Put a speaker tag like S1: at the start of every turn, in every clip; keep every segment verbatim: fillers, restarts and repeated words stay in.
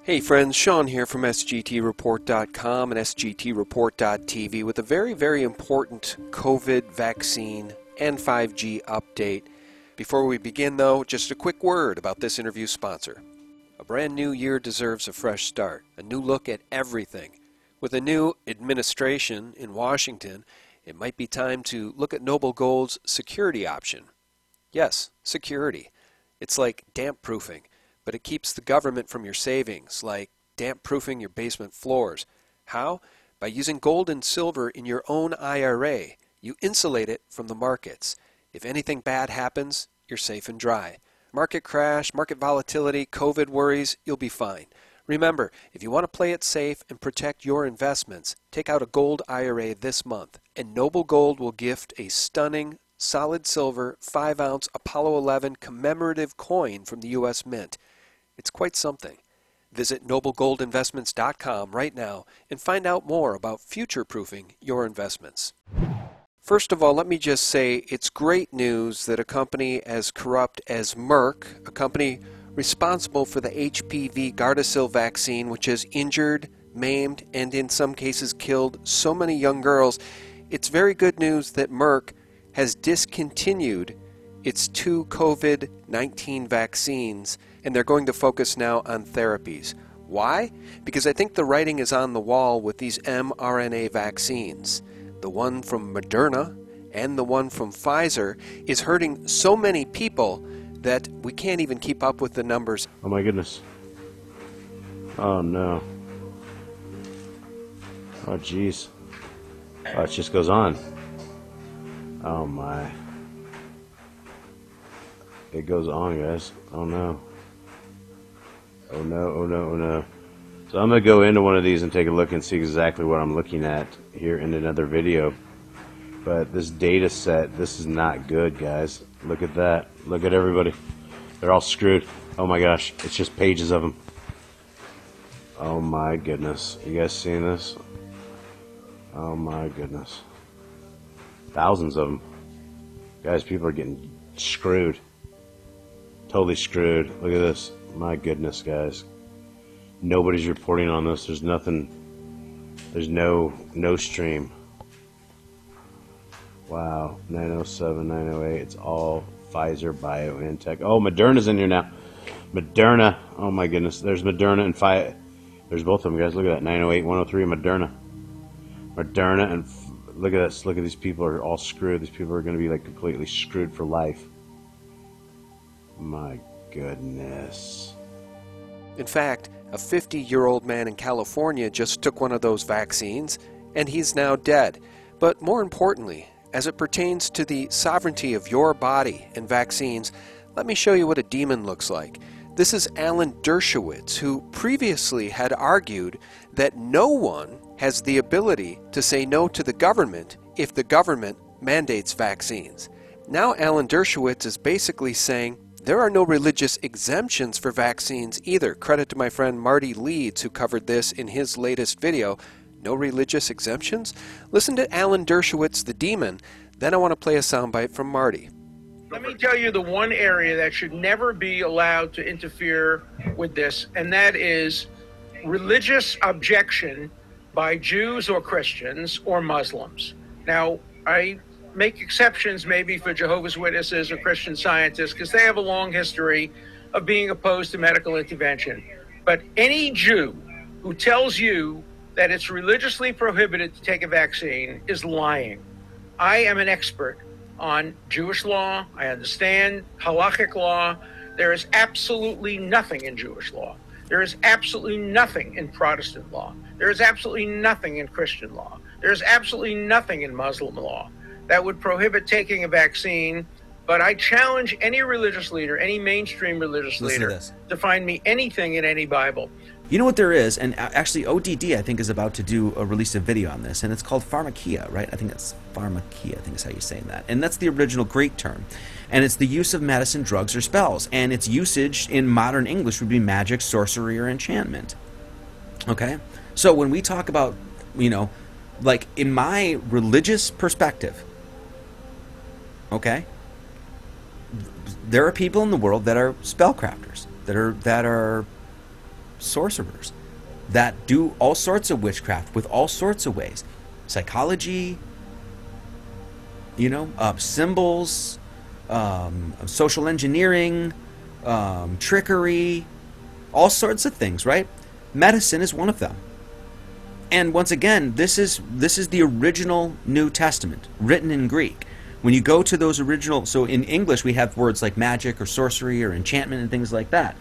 S1: Hey friends, Sean here from S G T report dot com and S G T report dot T V with a very, very important COVID vaccine and five G update. Before we begin though, just a quick word about this interview sponsor. A brand new year deserves a fresh start, a new look at everything. With a new administration in Washington, it might be time to look at Noble Gold's security option. Yes, security. It's like damp proofing, but it keeps the government from your savings, like damp-proofing your basement floors. How? By using gold and silver in your own I R A. You insulate it from the markets. If anything bad happens, you're safe and dry. Market crash, market volatility, COVID worries, you'll be fine. Remember, if you want to play it safe and protect your investments, take out a gold I R A this month, and Noble Gold will gift a stunning, solid silver, five ounce Apollo eleven commemorative coin from the U S Mint. It's quite something. Visit noble gold investments dot com right now and find out more about future-proofing your investments. First of all, let me just say it's great news that a company as corrupt as Merck, a company responsible for the H P V Gardasil vaccine, which has injured, maimed, and in some cases killed so many young girls, it's very good news that Merck has discontinued its two COVID nineteen vaccines, and they're going to focus now on therapies. Why? Because I think the writing is on the wall with these mRNA vaccines. The one from Moderna and the one from Pfizer is hurting so many people that we can't even keep up with the numbers.
S2: Oh my goodness. Oh no. Oh jeez. Oh, it just goes on. Oh my. It goes on, guys. Oh no. Oh no, oh no, oh no. So I'm going to go into one of these and take a look and see exactly what I'm looking at here in another video. But this data set, this is not good, guys. Look at that. Look at everybody. They're all screwed. Oh my gosh. It's just pages of them. Oh my goodness. You guys seeing this? Oh my goodness. Thousands of them. Guys, people are getting screwed. Totally screwed. Look at this. My goodness, guys. Nobody's reporting on this. There's nothing. There's no no stream. Wow. nine oh seven, nine oh eight. It's all Pfizer, BioNTech. Oh, Moderna's in here now. Moderna. Oh my goodness. There's Moderna and Pfizer. There's both of them, guys. Look at that. nine oh eight, one oh three. Moderna. Moderna and look at this. Look at these people are all screwed. These people are going to be like completely screwed for life. My goodness.
S1: In fact, a fifty-year-old man in California just took one of those vaccines, and he's now dead. But more importantly, as it pertains to the sovereignty of your body and vaccines, let me show you what a demon looks like. This is Alan Dershowitz, who previously had argued that no one has the ability to say no to the government if the government mandates vaccines. Now Alan Dershowitz is basically saying there are no religious exemptions for vaccines either. Credit to my friend Marty Leeds, who covered this in his latest video. No religious exemptions? Listen to Alan Dershowitz, the demon. Then I want to play a soundbite from Marty.
S3: Let me tell you the one area that should never be allowed to interfere with this, and that is religious objection by Jews or Christians or Muslims. Now, I make exceptions maybe for Jehovah's Witnesses or Christian Scientists because they have a long history of being opposed to medical intervention. But any Jew who tells you that it's religiously prohibited to take a vaccine is lying. I am an expert on Jewish law. I understand halakhic law. There is absolutely nothing in Jewish law. There is absolutely nothing in Protestant law. There is absolutely nothing in Christian law. There is absolutely nothing in Muslim law that would prohibit taking a vaccine, but I challenge any religious leader, any mainstream religious
S4: Listen
S3: leader,
S4: to,
S3: to find me anything in any Bible.
S4: You know what there is, and actually O D D I think is about to do a release a video on this, and it's called pharmakia, right? I think it's pharmakia, I think is how you're saying that. And that's the original Greek term. And it's the use of medicine, drugs, or spells. And its usage in modern English would be magic, sorcery, or enchantment. Okay? So when we talk about, you know, like in my religious perspective, okay, there are people in the world that are spellcrafters, that are that are sorcerers that do all sorts of witchcraft with all sorts of ways. Psychology, you know, uh, symbols, um, social engineering, um, trickery, all sorts of things, right? Medicine is one of them. And once again, this is this is the original New Testament, written in Greek. When you go to those original, so in English we have words like magic or sorcery or enchantment and things like that.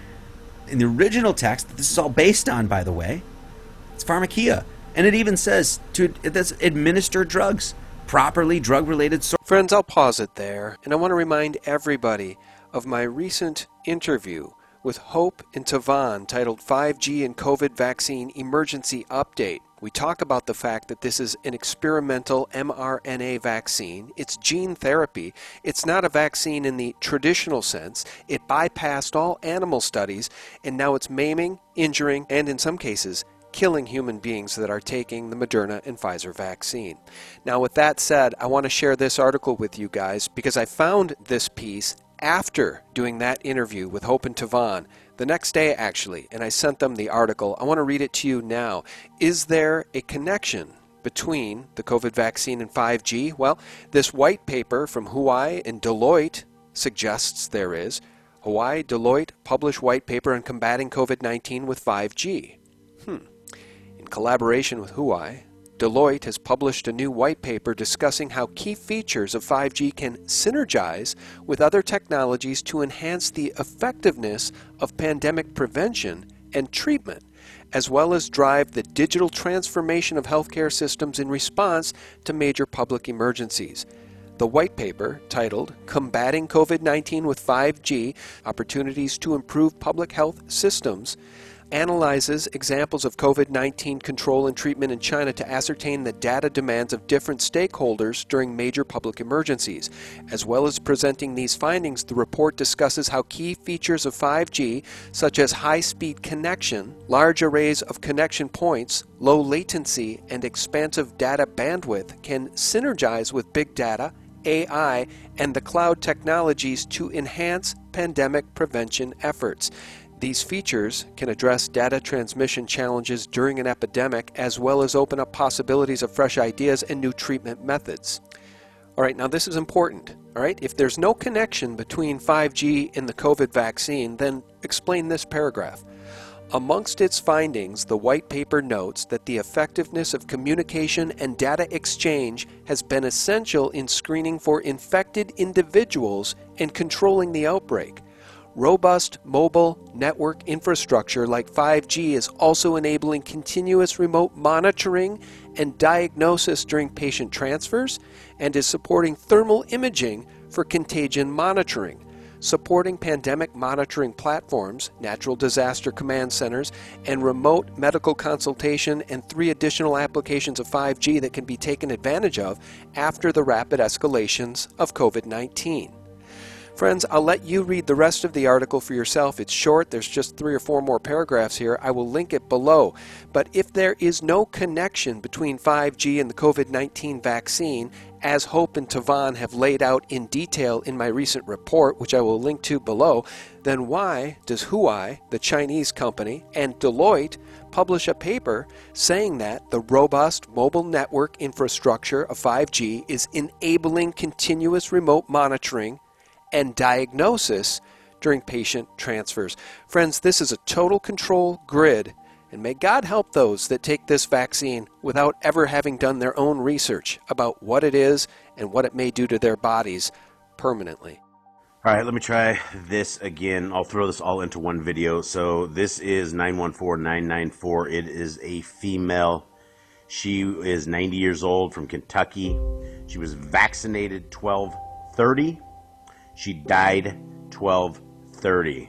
S4: In the original text, this is all based on, by the way, it's pharmakia. And it even says to that's administer drugs, properly drug-related. So-
S1: Friends, I'll pause it there, and I want to remind everybody of my recent interview with Hope and Tavan titled five G and COVID Vaccine Emergency Update. We talk about the fact that this is an experimental mRNA vaccine. It's gene therapy. It's not a vaccine in the traditional sense. It bypassed all animal studies, and now it's maiming, injuring, and in some cases, killing human beings that are taking the Moderna and Pfizer vaccine. Now, with that said, I want to share this article with you guys because I found this piece after doing that interview with Hope and Tavan, the next day actually, and I sent them the article. I want to read it to you now. Is there a connection between the COVID vaccine and five G? Well, this white paper from Huawei and Deloitte suggests there is. Huawei, Deloitte published white paper on combating COVID nineteen with five G. Hmm. In collaboration with Huawei, Deloitte has published a new white paper discussing how key features of five G can synergize with other technologies to enhance the effectiveness of pandemic prevention and treatment, as well as drive the digital transformation of healthcare systems in response to major public emergencies. The white paper, titled Combating COVID nineteen with five G, Opportunities to Improve Public Health Systems, analyzes examples of COVID nineteen control and treatment in China to ascertain the data demands of different stakeholders during major public emergencies. As well as presenting these findings, the report discusses how key features of five G, such as high-speed connection, large arrays of connection points, low latency, and expansive data bandwidth, can synergize with big data, A I, and the cloud technologies to enhance pandemic prevention efforts. These features can address data transmission challenges during an epidemic, as well as open up possibilities of fresh ideas and new treatment methods. All right, now this is important. All right, if there's no connection between five G and the COVID vaccine, then explain this paragraph. Amongst its findings, the white paper notes that the effectiveness of communication and data exchange has been essential in screening for infected individuals and controlling the outbreak. Robust mobile network infrastructure like five G is also enabling continuous remote monitoring and diagnosis during patient transfers and is supporting thermal imaging for contagion monitoring, supporting pandemic monitoring platforms, natural disaster command centers, and remote medical consultation, and three additional applications of five G that can be taken advantage of after the rapid escalations of COVID nineteen. Friends, I'll let you read the rest of the article for yourself. It's short. There's just three or four more paragraphs here. I will link it below. But if there is no connection between five G and the COVID nineteen vaccine, as Hope and Tavan have laid out in detail in my recent report, which I will link to below, then why does Huawei, the Chinese company, and Deloitte publish a paper saying that the robust mobile network infrastructure of five G is enabling continuous remote monitoring and diagnosis during patient transfers? Friends, this is a total control grid, and may God help those that take this vaccine without ever having done their own research about what it is and what it may do to their bodies permanently.
S2: All right, let me try this again. I'll throw this all into one video. So this is nine one four nine nine four. It is a female. She is ninety years old, from Kentucky. She was vaccinated twelve thirty. She died twelve thirty.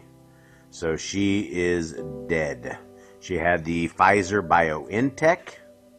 S2: So she is dead. She had the Pfizer BioNTech.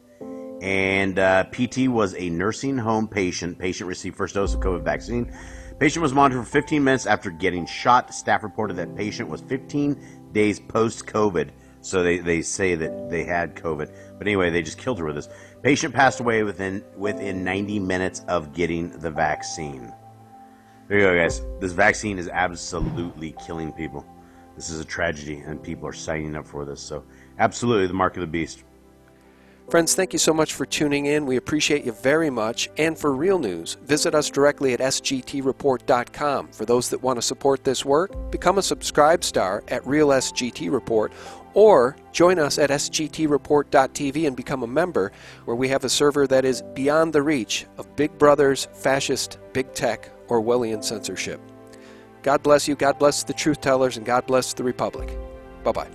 S2: And uh, P T was a nursing home patient. Patient received first dose of COVID vaccine. Patient was monitored for fifteen minutes after getting shot. Staff reported that patient was fifteen days post-COVID. So they, they say that they had COVID. But anyway, they just killed her with this. Patient passed away within within ninety minutes of getting the vaccine. There you go, guys. This vaccine is absolutely killing people. this is a tragedy, and people are signing up for this. So absolutely the mark of the beast.
S1: Friends, thank you so much for tuning in. We appreciate you very much. And for real news, visit us directly at S G T report dot com. For those that want to support this work, become a subscribe star at Real S G T Report, or join us at S G T report dot T V and become a member, where we have a server that is beyond the reach of Big Brother's fascist, big tech, Orwellian censorship. God bless you, God bless the truth tellers, and God bless the Republic. Bye-bye.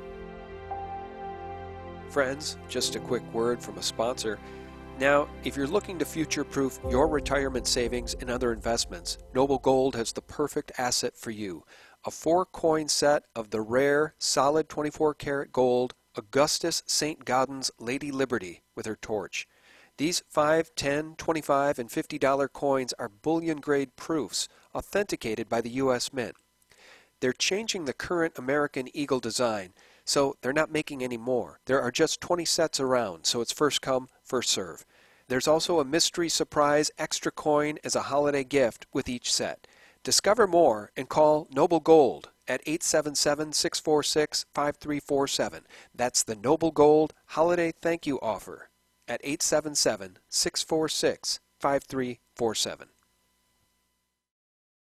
S1: Friends, just a quick word from a sponsor. Now, if you're looking to future-proof your retirement savings and other investments, Noble Gold has the perfect asset for you. A four-coin set of the rare, solid twenty-four karat gold Augustus Saint Gaudens Lady Liberty with her torch. These five, ten, twenty-five, and fifty dollar coins are bullion-grade proofs, authenticated by the U S Mint. They're changing the current American Eagle design, so they're not making any more. There are just twenty sets around, so it's first come, first serve. There's also a mystery surprise extra coin as a holiday gift with each set. Discover more and call Noble Gold at eight seven seven, six four six, five three four seven. That's the Noble Gold Holiday Thank You Offer at eight seven seven, six four six, five three four seven.